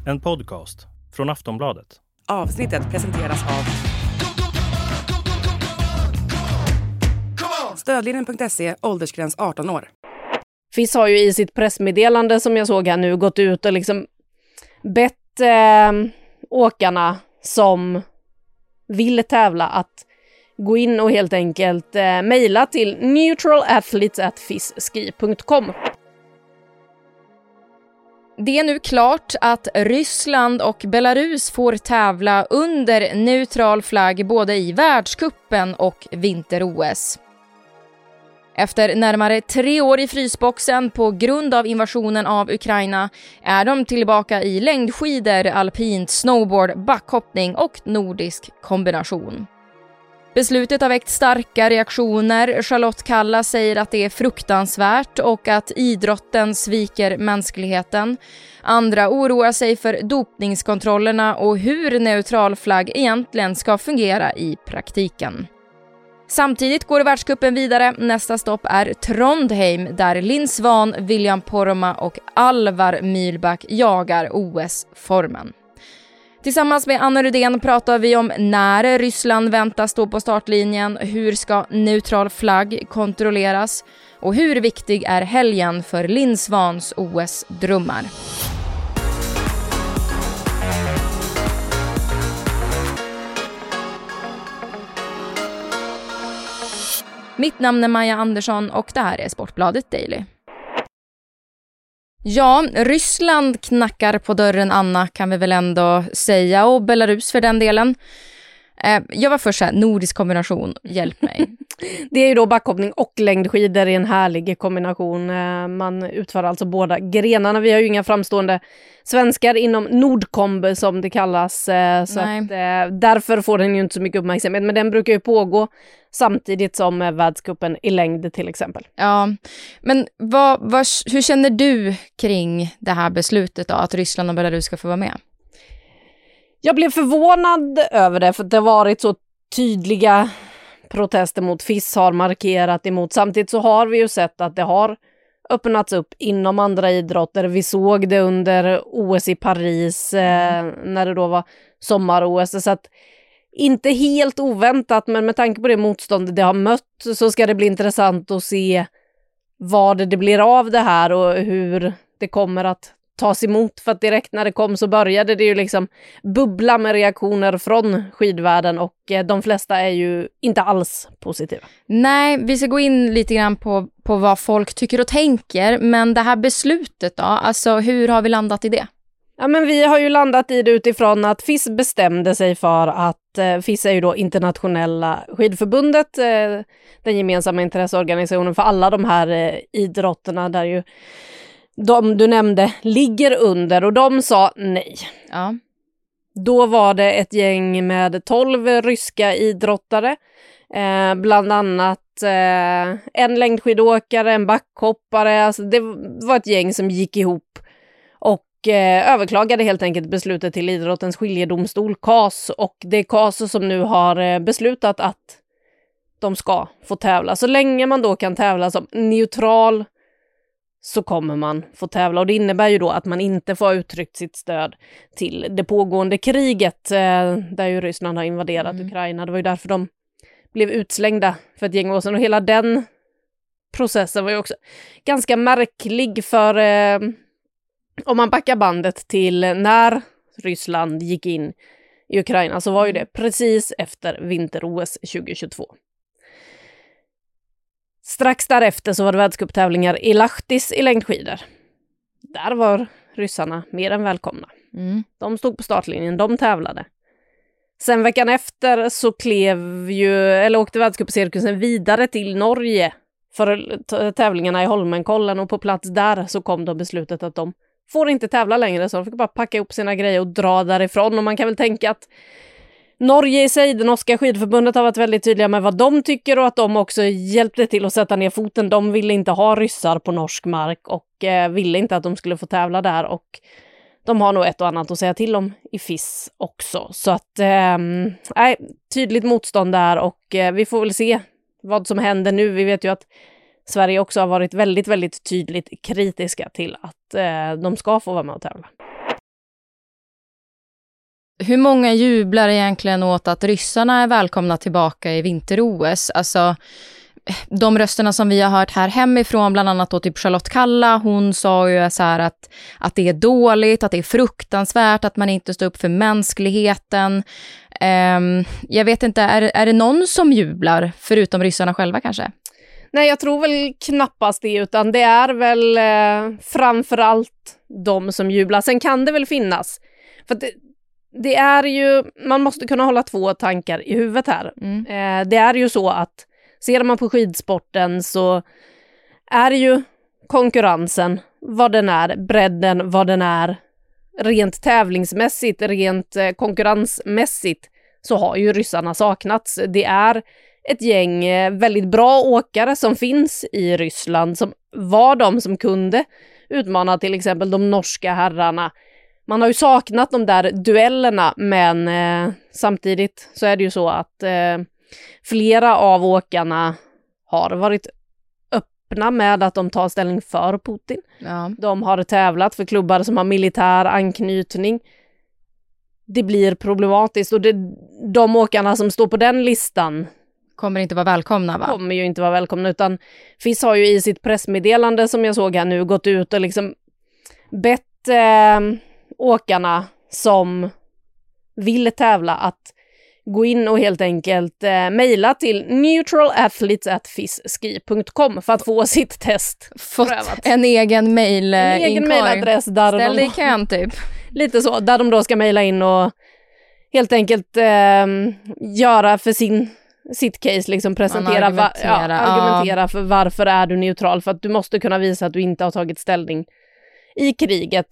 En podcast från Aftonbladet. Avsnittet presenteras av Stödlinjen.se, åldersgräns 18 år. FIS har ju i sitt pressmeddelande som jag såg här nu gått ut och liksom bett åkarna som vill tävla att gå in och helt enkelt mejla till neutralathletes@fisski.com. Det är nu klart att Ryssland och Belarus får tävla under neutral flagg både i världscupen och vinter-OS. Efter närmare 3 år i frysboxen på grund av invasionen av Ukraina är de tillbaka i längdskidor, alpint, snowboard, backhoppning och nordisk kombination. Beslutet har väckt starka reaktioner. Charlotte Kalla säger att det är fruktansvärt och att idrotten sviker mänskligheten. Andra oroar sig för dopningskontrollerna och hur neutral flagg egentligen ska fungera i praktiken. Samtidigt går världscupen vidare. Nästa stopp är Trondheim där Linn Svan, William Poromaa och Alvar Mühlbach jagar OS-formen. Tillsammans med Anna Rudén pratar vi om när Ryssland väntas stå på startlinjen, hur ska neutral flagg kontrolleras och hur viktig är helgen för Linn Svans OS-drömmar. Mitt namn är Maja Andersson och det här är Sportbladet Daily. Ja, Ryssland knackar på dörren, Anna, kan vi väl ändå säga, och Belarus för den delen. Jag var först så här, nordisk kombination, hjälp mig. Det är ju då backhoppning och längdskidor i en härlig kombination. Man utför alltså båda grenarna. Vi har ju inga framstående svenskar inom Nordkomb som det kallas. Så att, därför får den ju inte så mycket uppmärksamhet. Men den brukar ju pågå samtidigt som världscupen i längd till exempel. Ja, men hur känner du kring det här beslutet då, att Ryssland och Belarus ska få vara med? Jag blev förvånad över det för att det har varit så tydliga protester mot FIS har markerat emot. Samtidigt så har vi ju sett att det har öppnats upp inom andra idrotter. Vi såg det under OS i Paris när det då var sommar-OS. Så att inte helt oväntat, men med tanke på det motstånd det har mött så ska det bli intressant att se vad det blir av det här och hur det kommer att tas emot. För att direkt när det kom så började det ju liksom bubbla med reaktioner från skidvärlden och de flesta är ju inte alls positiva. Nej, vi ska gå in lite grann på vad folk tycker och tänker, men det här beslutet då, alltså hur har vi landat i det? Ja, men vi har ju landat i det utifrån att FIS bestämde sig för att FIS är ju då internationella skidförbundet, den gemensamma intresseorganisationen för alla de här idrotterna där ju de du nämnde ligger under, och de sa nej. Ja. Då var det ett gäng med 12 ryska idrottare, bland annat en längdskidåkare, en backhoppare. Alltså det var ett gäng som gick ihop och överklagade helt enkelt beslutet till idrottens skiljedomstol CAS, och det är CAS som nu har beslutat att de ska få tävla. Så länge man då kan tävla som neutral så kommer man få tävla, och det innebär ju då att man inte får uttryckt sitt stöd till det pågående kriget där ju Ryssland har invaderat Ukraina. Det var ju därför de blev utslängda för ett gäng år sedan, och hela den processen var ju också ganska märklig, för om man backar bandet till när Ryssland gick in i Ukraina så var ju det precis efter vinter-OS 2022. Strax därefter så var det världscuptävlingar i Lahtis i längdskidor. Där var ryssarna mer än välkomna. De stod på startlinjen, de tävlade. Sen veckan efter så åkte världscupcirkusen vidare till Norge för tävlingarna i Holmenkollen, och på plats där så kom då beslutet att de får inte tävla längre, så de fick bara packa ihop sina grejer och dra därifrån. Och man kan väl tänka att Norge i sig, det norska skidförbundet, har varit väldigt tydliga med vad de tycker, och att de också hjälpte till att sätta ner foten. De ville inte ha ryssar på norsk mark och ville inte att de skulle få tävla där, och de har nog ett och annat att säga till om i FIS också. Så att, tydligt motstånd där, och vi får väl se vad som händer nu. Vi vet ju att Sverige också har varit väldigt, väldigt tydligt kritiska till att de ska få vara med och tävla. hur många jublar egentligen åt att ryssarna är välkomna tillbaka i vinter-OS? Alltså, de rösterna som vi har hört här hemifrån, bland annat då typ Charlotte Kalla, hon sa ju så här att det är dåligt, att det är fruktansvärt, att man inte står upp för mänskligheten. Jag vet inte, är det någon som jublar förutom ryssarna själva kanske? Nej, jag tror väl knappast det, utan det är väl framförallt de som jublar. Sen kan det väl finnas, för det är ju, man måste kunna hålla två tankar i huvudet här. Det är ju så att ser man på skidsporten så är ju konkurrensen vad den är, bredden vad den är, rent tävlingsmässigt, rent konkurrensmässigt så har ju ryssarna saknats. Det är ett gäng väldigt bra åkare som finns i Ryssland som var de som kunde utmana till exempel de norska herrarna. Man har ju saknat de där duellerna, men samtidigt så är det ju så att flera av åkarna har varit öppna med att de tar ställning för Putin. Ja. De har tävlat för klubbar som har militär anknytning. Det blir problematiskt, och de åkarna som står på den listan kommer inte vara välkomna, va? Kommer ju inte vara välkomna, utan FIS har ju i sitt pressmeddelande som jag såg här nu gått ut och liksom bett åkarna som vill tävla att gå in och helt enkelt mejla till neutralathletes@fisski.com för att få sitt test prövat. En egen mejl. En egen mejladress där ställ dig i kön typ. Lite så, där de då ska mejla in och helt enkelt göra för sitt case, liksom presentera, argumentera för varför är du neutral, för att du måste kunna visa att du inte har tagit ställning i kriget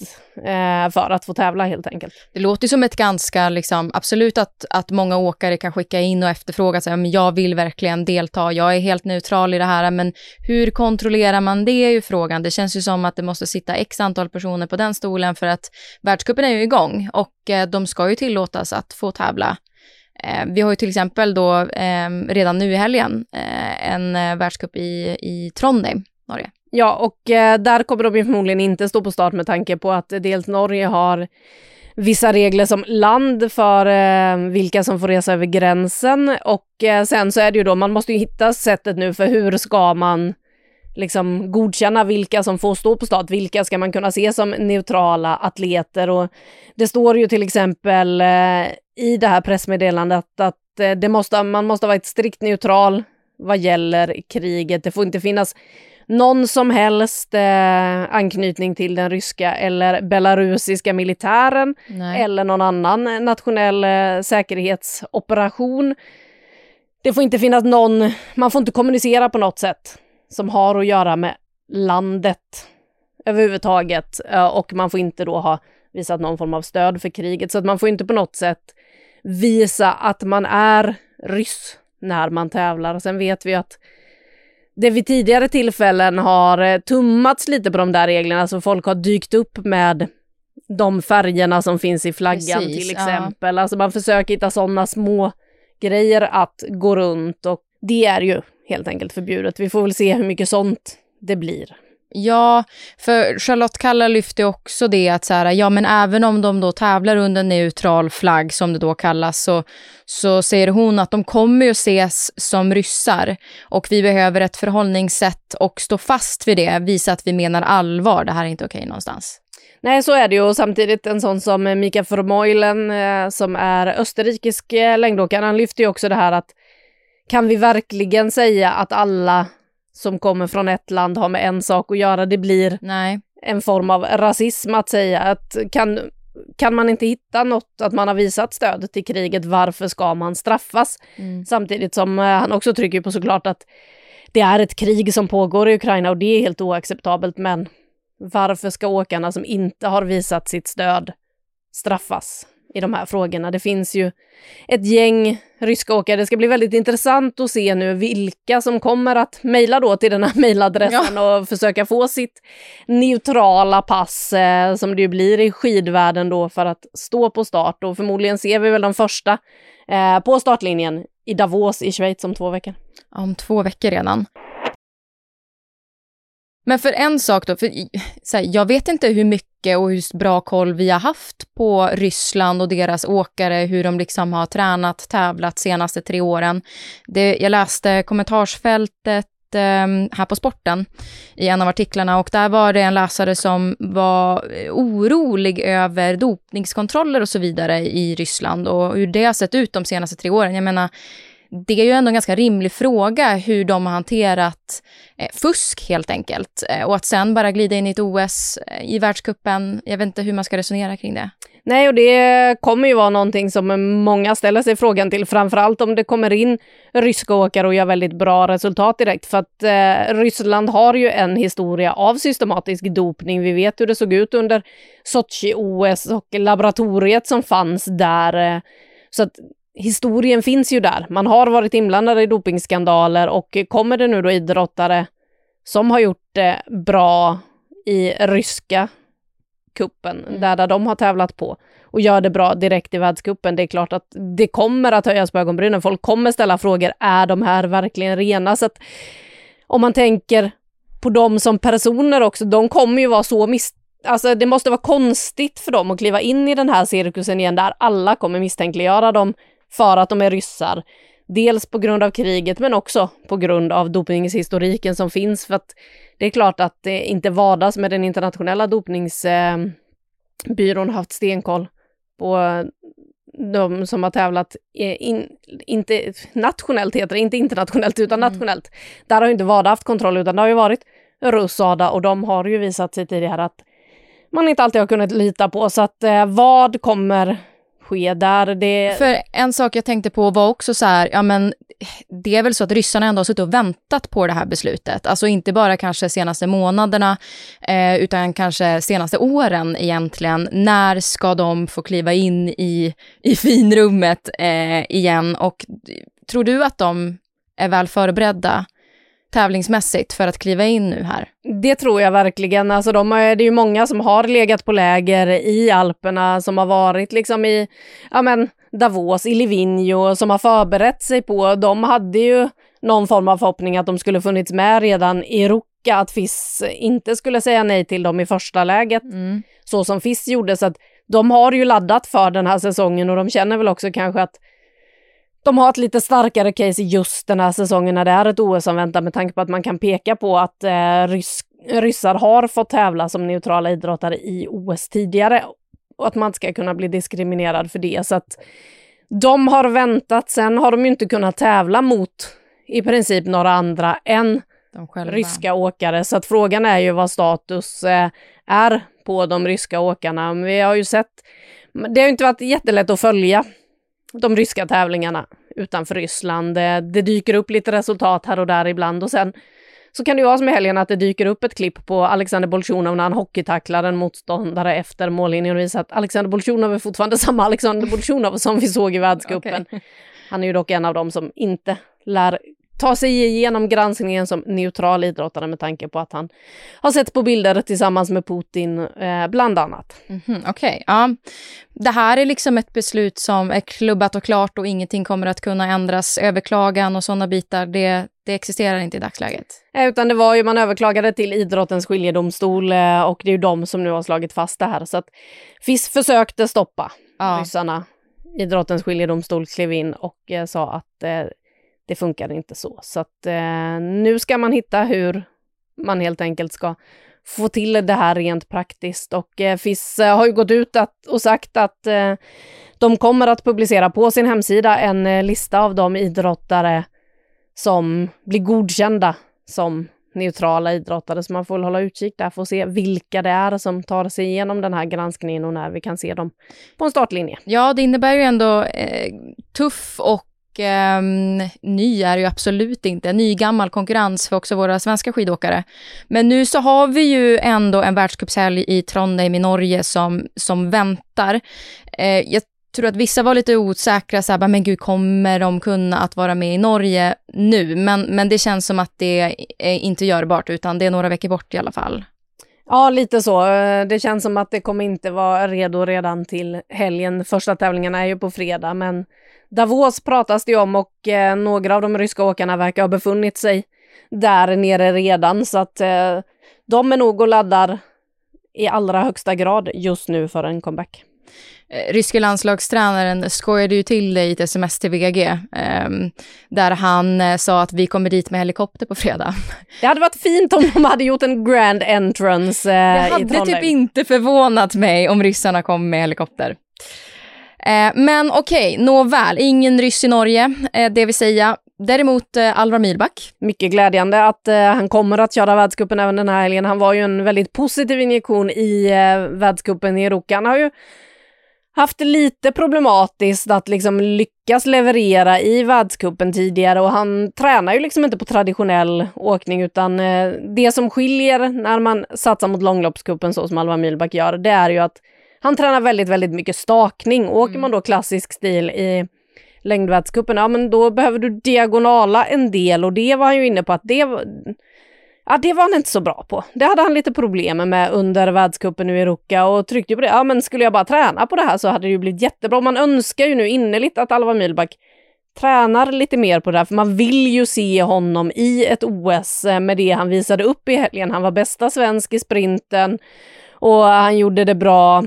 för att få tävla helt enkelt. Det låter som ett ganska, liksom, absolut att många åkare kan skicka in och efterfråga sig, men jag vill verkligen delta, jag är helt neutral i det här, men hur kontrollerar man det är ju frågan. Det känns ju som att det måste sitta x antal personer på den stolen, för att världscupen är ju igång och de ska ju tillåtas att få tävla. Vi har ju till exempel då redan nu i helgen en världscup i Trondheim, Norge. Ja, och där kommer de ju förmodligen inte stå på start med tanke på att dels Norge har vissa regler som land för vilka som får resa över gränsen, och sen så är det ju då, man måste ju hitta sättet nu för hur ska man liksom godkänna vilka som får stå på start, vilka ska man kunna se som neutrala atleter, och det står ju till exempel i det här pressmeddelandet att man måste vara ett strikt neutral vad gäller kriget. Det får inte finnas någon som helst anknytning till den ryska eller belarusiska militären. Nej. Eller någon annan nationell säkerhetsoperation. Det får inte finnas man får inte kommunicera på något sätt som har att göra med landet överhuvudtaget, och man får inte då ha visat någon form av stöd för kriget, så att man får inte på något sätt visa att man är ryss när man tävlar. Sen vet vi att det vid tidigare tillfällen har tummats lite på de där reglerna, så folk har dykt upp med de färgerna som finns i flaggan. Precis, till exempel. Ja. Alltså man försöker hitta sådana små grejer att gå runt, och det är ju helt enkelt förbjudet. Vi får väl se hur mycket sånt det blir. Ja, för Charlotte Kalla lyfte också det att så här, ja, men även om de då tävlar under neutral flagg som det då kallas, så säger hon att de kommer ju ses som ryssar, och vi behöver ett förhållningssätt och stå fast vid det, visa att vi menar allvar, det här är inte okej någonstans. Nej, så är det ju, och samtidigt en sån som Mika Vermeulen som är österrikisk längdåkare, han lyfter ju också det här att kan vi verkligen säga att alla som kommer från ett land har med en sak att göra? Det blir en form av rasism att säga att kan man inte hitta något att man har visat stöd till kriget, varför ska man straffas? Samtidigt som han också trycker på såklart att det är ett krig som pågår i Ukraina, och det är helt oacceptabelt, men varför ska åkarna som inte har visat sitt stöd straffas i de här frågorna? Det finns ju ett gäng ryska åkare. Det ska bli väldigt intressant att se nu vilka som kommer att mejla då till den här mejladressen och försöka få sitt neutrala pass som det ju blir i skidvärlden då för att stå på start. Och förmodligen ser vi väl de första på startlinjen i Davos i Schweiz om 2 veckor. Om 2 veckor redan. Men för en sak då, jag vet inte hur mycket och hur bra koll vi har haft på Ryssland och deras åkare, hur de liksom har tränat, tävlat senaste 3 åren. Jag läste kommentarsfältet här på Sporten i en av artiklarna, och där var det en läsare som var orolig över dopningskontroller och så vidare i Ryssland och hur det har sett ut de senaste 3 åren. Jag menar, det är ju ändå en ganska rimlig fråga hur de har hanterat fusk helt enkelt. Och att sen bara glida in i ett OS i världscupen, jag vet inte hur man ska resonera kring det. Nej, och det kommer ju vara någonting som många ställer sig frågan till, framförallt om det kommer in ryska åkare och gör väldigt bra resultat direkt. För att Ryssland har ju en historia av systematisk dopning. Vi vet hur det såg ut under Sochi-OS och laboratoriet som fanns där. Så att historien finns ju där. Man har varit inblandad i dopingskandaler, och kommer det nu då idrottare som har gjort det bra i ryska kuppen, där de har tävlat på, och gör det bra direkt i världscupen, det är klart att det kommer att höjas på ögonbrynen. Folk kommer ställa frågor, är de här verkligen rena? Så att om man tänker på dem som personer också, de kommer ju vara så alltså det måste vara konstigt för dem att kliva in i den här cirkusen igen, där alla kommer misstänkliggöra dem för att de är ryssar. Dels på grund av kriget, men också på grund av dopningshistoriken som finns. För att det är klart att det inte vardags med den internationella dopningsbyrån haft stenkoll på de som har tävlat inte nationellt heter det, inte internationellt utan nationellt. Där har ju inte WADA haft kontroll, utan det har ju varit RUSADA, och de har ju visat sig tidigare att man inte alltid har kunnat lita på. Så att vad kommer ske där? För en sak jag tänkte på var också så här, ja men det är väl så att ryssarna ändå har suttit och väntat på det här beslutet. Alltså inte bara kanske senaste månaderna utan kanske senaste åren egentligen. När ska de få kliva in i finrummet igen? Och tror du att de är väl förberedda tävlingsmässigt för att kliva in nu här? Det tror jag verkligen. Alltså det är ju många som har legat på läger i Alperna, som har varit liksom i Davos, i Livigno, som har förberett sig på. De hade ju någon form av förhoppning att de skulle funnits med redan i Ruka, att FIS inte skulle säga nej till dem i första läget, så som FIS gjorde. Så att de har ju laddat för den här säsongen, och de känner väl också kanske att de har ett lite starkare case just den här säsongen när det är ett OS som väntar, med tanke på att man kan peka på att ryssar har fått tävla som neutrala idrottare i OS tidigare, och att man ska kunna bli diskriminerad för det. Så att de har väntat. Sen har de ju inte kunnat tävla mot i princip några andra än ryska åkare. Så att frågan är ju vad status är på de ryska åkarna. Vi har ju sett, det har ju inte varit jättelätt att följa de ryska tävlingarna utanför Ryssland. Det dyker upp lite resultat här och där ibland, och sen så kan det ju vara som i helgen att det dyker upp ett klipp på Alexander Bolsjunov när han hockeytacklar en motståndare efter mållinjen, och visar att Alexander Bolsjunov är fortfarande samma Alexander Bolsjunov som vi såg i världscupen. Okay. Han är ju dock en av dem som inte lär ta sig igenom granskningen som neutral idrottare, med tanke på att han har sett på bilder tillsammans med Putin bland annat. Okej. Ja. Det här är liksom ett beslut som är klubbat och klart, och ingenting kommer att kunna ändras. Överklagan och sådana bitar, det existerar inte i dagsläget. Utan det var ju, man överklagade till idrottens skiljedomstol, och det är ju de som nu har slagit fast det här. Så att FIS försökte stoppa ryssarna. Idrottens skiljedomstol klev in och sa att det funkar inte så. Så att nu ska man hitta hur man helt enkelt ska få till det här rent praktiskt. Och FIS har ju gått ut och sagt att de kommer att publicera på sin hemsida en lista av de idrottare som blir godkända som neutrala idrottare. Så man får hålla utkik där för att se vilka det är som tar sig igenom den här granskningen, och när vi kan se dem på en startlinje. Ja, det innebär ju ändå tuff och ny är ju absolut inte. Ny gammal konkurrens för också våra svenska skidåkare. Men nu så har vi ju ändå en världscupshelg i Trondheim i Norge som väntar. Jag tror att vissa var lite osäkra, så här, men gud, kommer de kunna att vara med i Norge nu? Men det känns som att det är inte görbart, utan det är några veckor bort i alla fall. Ja, lite så. Det känns som att det kommer inte vara redo redan till helgen. Första tävlingarna är ju på fredag, men Davos pratas det om, och några av de ryska åkarna verkar ha befunnit sig där nere redan, så att de är nog och laddar i allra högsta grad just nu för en comeback. Ryska landslagstränaren skojade ju till dig i ett sms till VG där han sa att vi kommer dit med helikopter på fredag. Det hade varit fint om de hade gjort en grand entrance i Trondheim. Det hade typ inte förvånat mig om ryssarna kom med helikopter. Men okej, nåväl, ingen ryss i Norge, det vill säga. Däremot Alvar Myhlback. Mycket glädjande att han kommer att köra världscupen även den här helgen. Han var ju en väldigt positiv injektion i världscupen i Ruka. Han har ju haft lite problematiskt att liksom lyckas leverera i världscupen tidigare och han tränar ju liksom inte på traditionell åkning utan det som skiljer när man satsar mot långloppscupen så som Alvar Myhlback gör, det är ju att han tränar väldigt, väldigt mycket stakning. Åker man då klassisk stil i längdvärldscupen, ja men då behöver du diagonala en del och det var han ju inne på att det var han inte så bra på. Det hade han lite problem med under världscupen nu i Ruka och tryckte på det. Ja men skulle jag bara träna på det här så hade det ju blivit jättebra. Man önskar ju nu innerligt att Alvar Myhlback tränar lite mer på det här för man vill ju se honom i ett OS med det han visade upp i helgen. Han var bästa svensk i sprinten och han gjorde det bra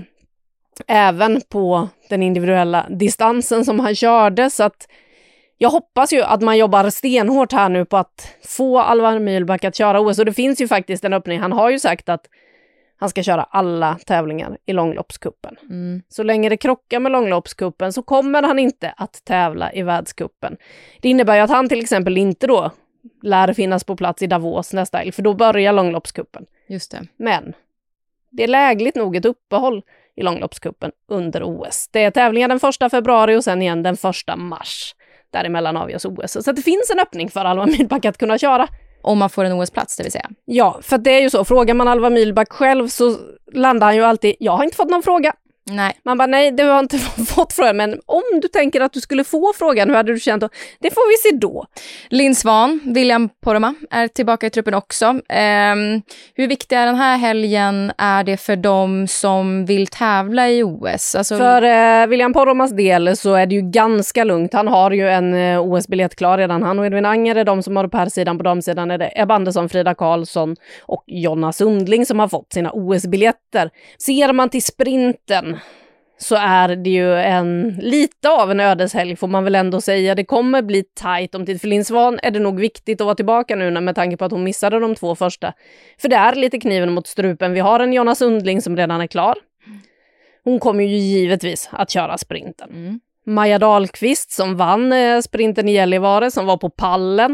även på den individuella distansen som han körde så att jag hoppas ju att man jobbar stenhårt här nu på att få Alvar Myhlback att köra OS och det finns ju faktiskt en öppning. Han har ju sagt att han ska köra alla tävlingar i långloppscupen. Så länge det krockar med långloppscupen så kommer han inte att tävla i världscupen. Det innebär ju att han till exempel inte då lär finnas på plats i Davos nästa helg för då börjar långloppscupen. Just det. Men det är lägligt nog ett uppehåll i långloppscupen under OS. Det är tävlingar den 1 februari och sen igen den 1 mars. Däremellan avgörs OS. Så det finns en öppning för Alvar Myhlback att kunna köra. Om man får en OS-plats, det vill säga. Ja, för det är ju så. Frågar man Alvar Myhlback själv så landar han ju alltid, jag har inte fått någon fråga. Nej. Man bara, nej, du har inte fått frågan. Men om du tänker att du skulle få frågan, hur hade du känt då? Det får vi se då. Linn Svan, William Poromaa är tillbaka i truppen också. Hur viktig är den här helgen är det för dem som vill tävla i OS? Alltså... För William Poromaas del så är det ju ganska lugnt. Han har ju en OS-biljett klar redan. Han och Edvin Anger är de som har det på här sidan. På damsidan är det Ebba Andersson, Frida Karlsson och Jonna Sundling som har fått sina OS-biljetter. Ser man till sprinten så är det ju lite av en ödeshelg får man väl ändå säga. Det kommer bli tajt om tid. För Linn Svan är det nog viktigt att vara tillbaka nu med tanke på att hon missade de 2 första. För det är lite kniven mot strupen. Vi har en Jonna Sundling som redan är klar. Hon kommer ju givetvis att köra sprinten. Maja Dahlqvist som vann sprinten i Gällivare som var på pallen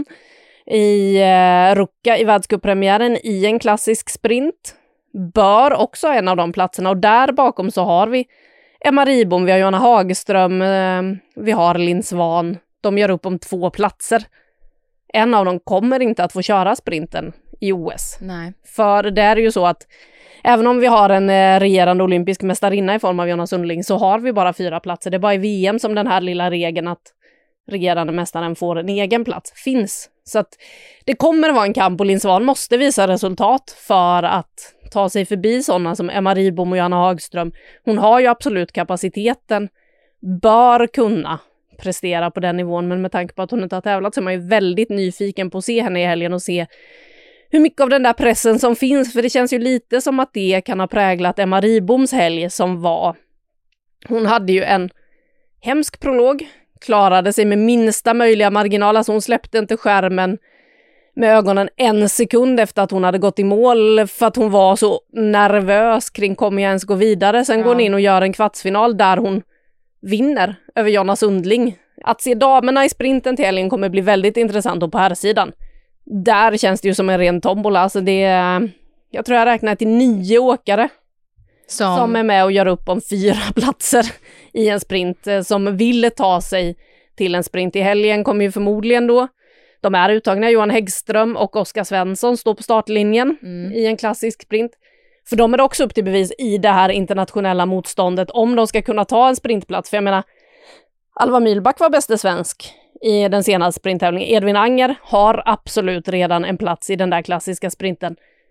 i Ruka i världscuppremiären i en klassisk sprint. Bör också en av de platserna och där bakom så har vi Emma Ribom, vi har Johanna Hagström, vi har Linn Svan. De gör upp om 2 platser. En av dem kommer inte att få köra sprinten i OS. Nej. För det är ju så att även om vi har en regerande olympisk mästarinna i form av Jonna Sundling så har vi bara 4 platser. Det är bara i VM som den här lilla regeln att regerande mästaren får en egen plats finns. Så att det kommer att vara en kamp och Linn Svan måste visa resultat för att ta sig förbi sådana som Emma Ribom och Johanna Hagström. Hon har ju absolut kapaciteten, bör kunna prestera på den nivån, men med tanke på att hon inte har tävlat så är man ju väldigt nyfiken på att se henne i helgen och se hur mycket av den där pressen som finns, för det känns ju lite som att det kan ha präglat Emma Riboms helg som var. Hon hade ju en hemsk prolog, klarade sig med minsta möjliga marginal, alltså hon släppte inte skärmen med ögonen 1 sekund efter att hon hade gått i mål för att hon var så nervös kring kommer jag ens gå vidare. Sen går hon in och gör en kvartsfinal där hon vinner över Jonna Sundling. Att se damerna i sprinten till helgen kommer bli väldigt intressant och på här sidan. Där känns det ju som en ren tombola. Alltså jag tror jag räknar till 9 åkare som är med och gör upp om 4 platser i en sprint som vill ta sig till en sprint. I helgen kommer ju förmodligen då de är uttagna, Johan Häggström och Oskar Svensson står på startlinjen i en klassisk sprint. För de är också upp till bevis i det här internationella motståndet om de ska kunna ta en sprintplats. För jag menar, Alvar Myhlback var bäste svensk i den senaste sprinttävlingen. Edvin Anger har absolut redan en plats i den där klassiska sprinten.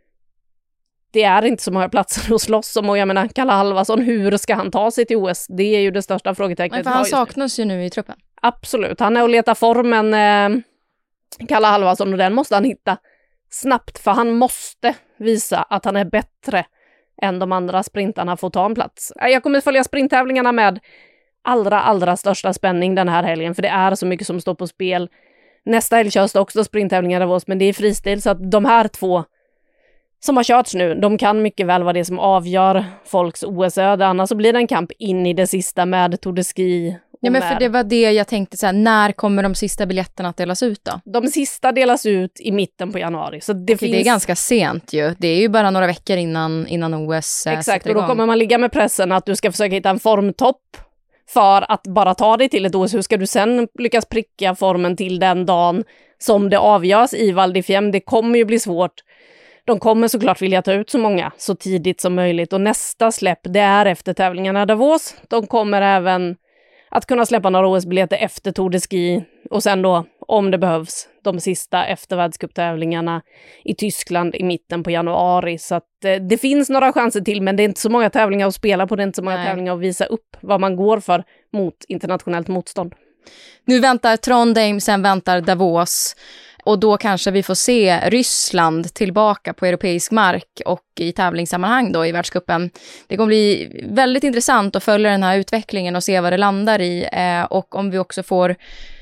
Det är inte så många platser att slåss om och jag menar, Kalle Halvarsson, hur ska han ta sig till OS? Det är ju det största frågetecknet. Men för han saknas ju nu i truppen. Absolut, han är och letar formen Kalle Halvarsson och den måste han hitta snabbt, för han måste visa att han är bättre än de andra sprintarna får ta en plats. Jag kommer att följa sprinttävlingarna med allra största spänning den här helgen, för det är så mycket som står på spel. Nästa helg körs det också sprinttävlingar av oss, men det är fristil, så att de här 2 som har körts nu, de kan mycket väl vara det som avgör folks OS-öde. Annars så blir det en kamp in i det sista med Tour de Ski. Ja, men för det var det jag tänkte så här, när kommer de sista biljetterna att delas ut då? De sista delas ut i mitten på januari. Så det är ganska sent ju. Det är ju bara några veckor innan OS Exakt, och då kommer man ligga med pressen att du ska försöka hitta en formtopp för att bara ta dig till ett OS. Hur ska du sen lyckas pricka formen till den dagen som det avgörs i Val di Fiemme? Det kommer ju bli svårt. De kommer såklart vilja ta ut så många så tidigt som möjligt. Och nästa släpp, det är efter tävlingarna i Davos. De kommer även att kunna släppa några OS-biljetter efter Tour de Ski. Och sen då, om det behövs, de sista efter världscuptävlingarna i Tyskland i mitten på januari. Så att det finns några chanser till, men det är inte så många tävlingar att spela på. Det är inte så många tävlingar att visa upp vad man går för mot internationellt motstånd. Nu väntar Trondheim, sen väntar Davos. Och då kanske vi får se Ryssland tillbaka på europeisk mark och i tävlingssammanhang då i världscupen. Det kommer bli väldigt intressant att följa den här utvecklingen och se vad det landar i. Och om vi också får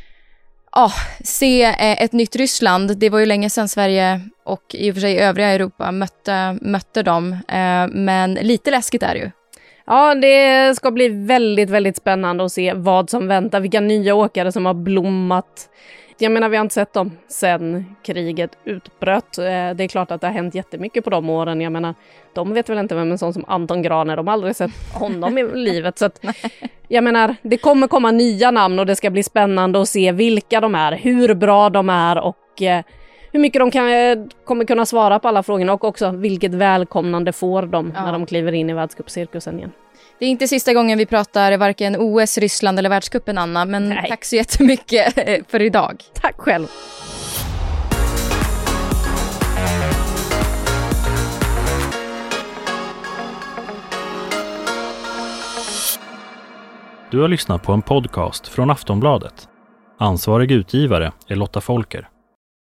se ett nytt Ryssland. Det var ju länge sedan Sverige och i och för sig övriga Europa mötte dem. Men lite läskigt är det ju. Ja, det ska bli väldigt, väldigt spännande att se vad som väntar. Vilka nya åkare som har blommat. Jag menar, vi har inte sett dem sedan kriget utbröt. Det är klart att det har hänt jättemycket på de åren. Jag menar, de vet väl inte vem en sån som Anton Graner, de har aldrig sett honom i livet. Så att, jag menar, det kommer komma nya namn och det ska bli spännande att se vilka de är, hur bra de är och hur mycket de kommer kunna svara på alla frågorna och också vilket välkomnande får de när de kliver in i världscupcirkusen igen. Det är inte sista gången vi pratar varken OS, Ryssland eller världscupen, Anna, men tack så jättemycket för idag. Tack själv. Du har lyssnat på en podcast från Aftonbladet. Ansvarig utgivare är Lotta Folker.